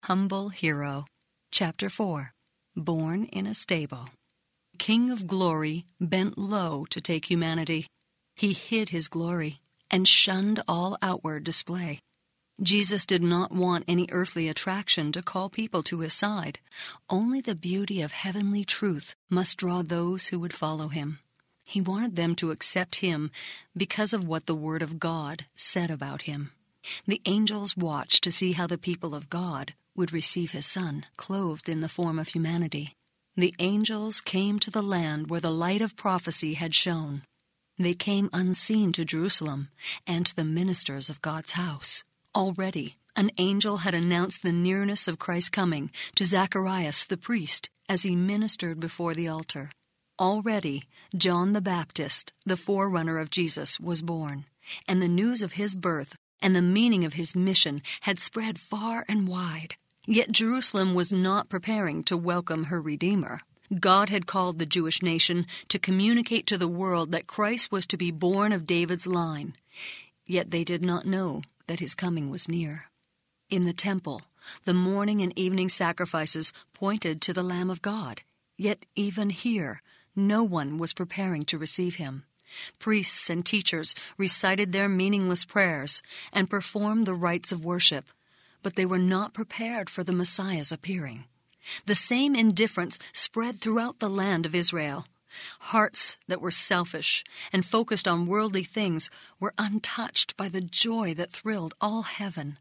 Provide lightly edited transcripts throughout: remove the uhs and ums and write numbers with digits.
Humble Hero. Chapter 4. Born in a Stable. King of Glory bent low to take humanity. He hid his glory and shunned all outward display. Jesus did not want any earthly attraction to call people to his side. Only the beauty of heavenly truth must draw those who would follow him. He wanted them to accept him because of what the Word of God said about him. The angels watched to see how the people of God would receive his Son, clothed in the form of humanity. The angels came to the land where the light of prophecy had shone. They came unseen to Jerusalem and to the ministers of God's house. Already, an angel had announced the nearness of Christ's coming to Zacharias the priest as he ministered before the altar. Already, John the Baptist, the forerunner of Jesus, was born, and the news of his birth and the meaning of his mission had spread far and wide. Yet Jerusalem was not preparing to welcome her Redeemer. God had called the Jewish nation to communicate to the world that Christ was to be born of David's line. Yet they did not know that his coming was near. In the temple, the morning and evening sacrifices pointed to the Lamb of God. Yet even here, no one was preparing to receive him. Priests and teachers recited their meaningless prayers and performed the rites of worship, but they were not prepared for the Messiah's appearing. The same indifference spread throughout the land of Israel. Hearts that were selfish and focused on worldly things were untouched by the joy that thrilled all heaven.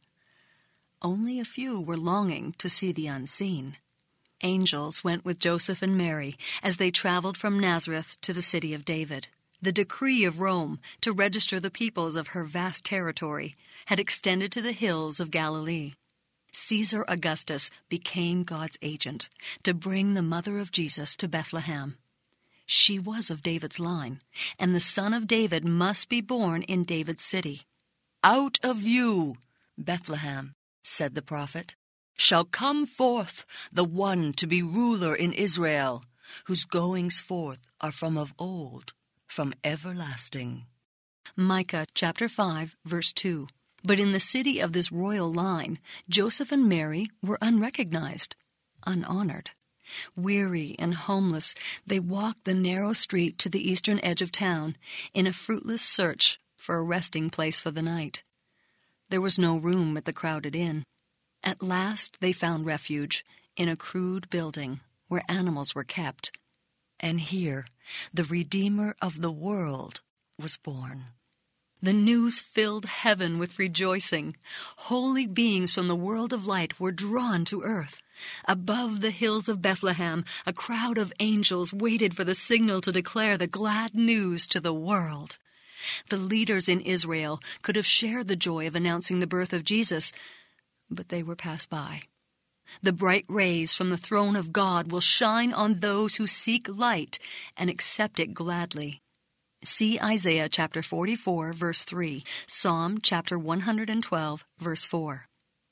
Only a few were longing to see the unseen. Angels went with Joseph and Mary as they traveled from Nazareth to the city of David. The decree of Rome to register the peoples of her vast territory had extended to the hills of Galilee. Caesar Augustus became God's agent to bring the mother of Jesus to Bethlehem. She was of David's line, and the son of David must be born in David's city. "Out of you, Bethlehem," said the prophet, "shall come forth the one to be ruler in Israel, whose goings forth are from of old, from everlasting." Micah chapter 5, verse 2. But in the city of this royal line, Joseph and Mary were unrecognized, unhonored. Weary and homeless, they walked the narrow street to the eastern edge of town in a fruitless search for a resting place for the night. There was no room at the crowded inn. At last they found refuge in a crude building where animals were kept. And here, the Redeemer of the world was born. The news filled heaven with rejoicing. Holy beings from the world of light were drawn to earth. Above the hills of Bethlehem, a crowd of angels waited for the signal to declare the glad news to the world. The leaders in Israel could have shared the joy of announcing the birth of Jesus, but they were passed by. The bright rays from the throne of God will shine on those who seek light and accept it gladly. See Isaiah chapter 44, verse 3, Psalm chapter 112, verse 4.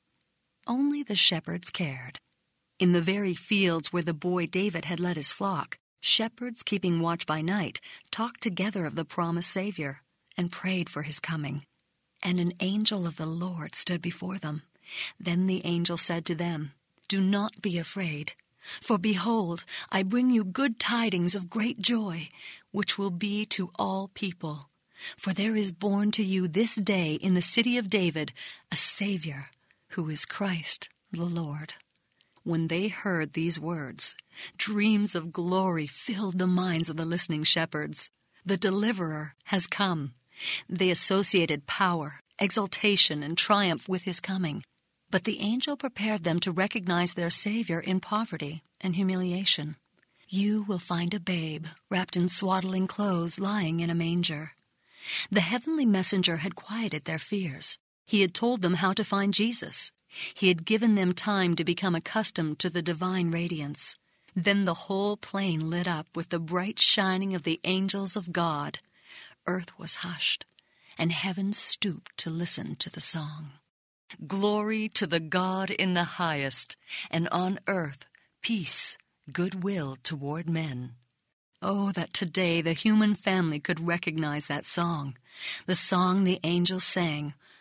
Only the shepherds cared. In the very fields where the boy David had led his flock, shepherds keeping watch by night talked together of the promised Savior and prayed for his coming. And an angel of the Lord stood before them. Then the angel said to them, "Do not be afraid. For behold, I bring you good tidings of great joy, which will be to all people. For there is born to you this day in the city of David a Savior, who is Christ the Lord." When they heard these words, dreams of glory filled the minds of the listening shepherds. The Deliverer has come. They associated power, exaltation, and triumph with his coming. But the angel prepared them to recognize their Savior in poverty and humiliation. "You will find a babe wrapped in swaddling clothes lying in a manger." The heavenly messenger had quieted their fears. He had told them how to find Jesus. He had given them time to become accustomed to the divine radiance. Then the whole plain lit up with the bright shining of the angels of God. Earth was hushed, and heaven stooped to listen to the song. "Glory to the God in the highest, and on earth peace, goodwill toward men." Oh, that today the human family could recognize that song, the song the angels sang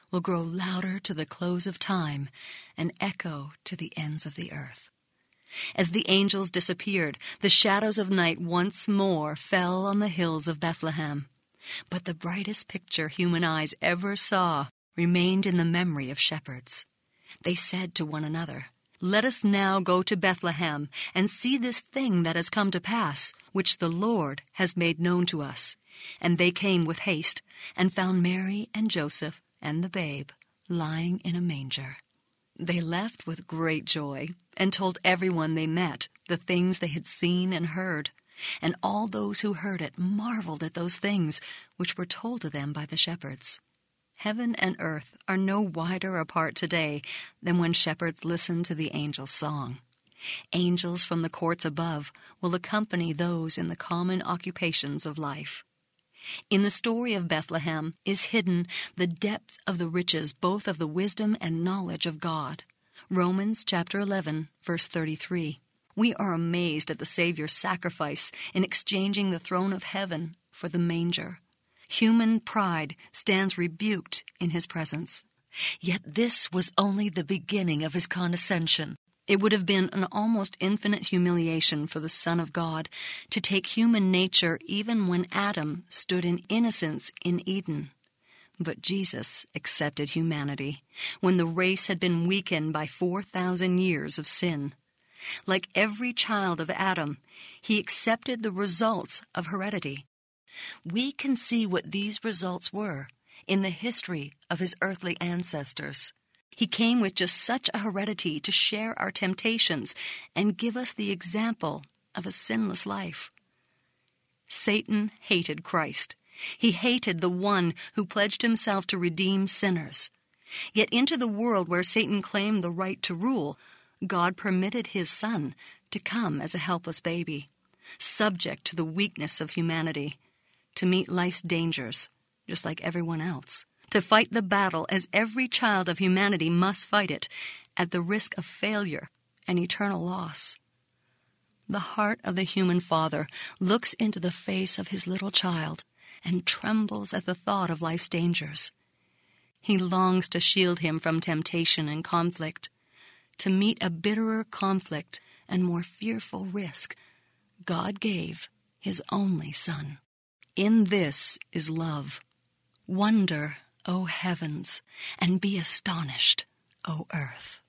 will grow louder to the close of time and echo to the ends of the earth. As the angels disappeared, the shadows of night once more fell on the hills of Bethlehem. But the brightest picture human eyes ever saw remained in the memory of shepherds. They said to one another, "Let us now go to Bethlehem and see this thing that has come to pass, which the Lord has made known to us." And they came with haste and found Mary and Joseph and the babe lying in a manger. They left with great joy and told everyone they met the things they had seen and heard. And all those who heard it marveled at those things which were told to them by the shepherds. Heaven and earth are no wider apart today than when shepherds listened to the angels' song. Angels from the courts above will accompany those in the common occupations of life. In the story of Bethlehem is hidden the depth of the riches both of the wisdom and knowledge of God. Romans chapter 11, verse 33. We are amazed at the Savior's sacrifice in exchanging the throne of heaven for the manger. Human pride stands rebuked in his presence. Yet this was only the beginning of his condescension. It would have been an almost infinite humiliation for the Son of God to take human nature even when Adam stood in innocence in Eden. But Jesus accepted humanity when the race had been weakened by 4,000 years of sin. Like every child of Adam, he accepted the results of heredity. We can see what these results were in the history of his earthly ancestors. He came with just such a heredity to share our temptations and give us the example of a sinless life. Satan hated Christ. He hated the one who pledged himself to redeem sinners. Yet into the world where Satan claimed the right to rule, God permitted his Son to come as a helpless baby, subject to the weakness of humanity, to meet life's dangers, just like everyone else, to fight the battle as every child of humanity must fight it, at the risk of failure and eternal loss. The heart of the human father looks into the face of his little child and trembles at the thought of life's dangers. He longs to shield him from temptation and conflict. To meet a bitterer conflict and more fearful risk, God gave his only Son. In this is love. Wonder, O heavens, and be astonished, O earth.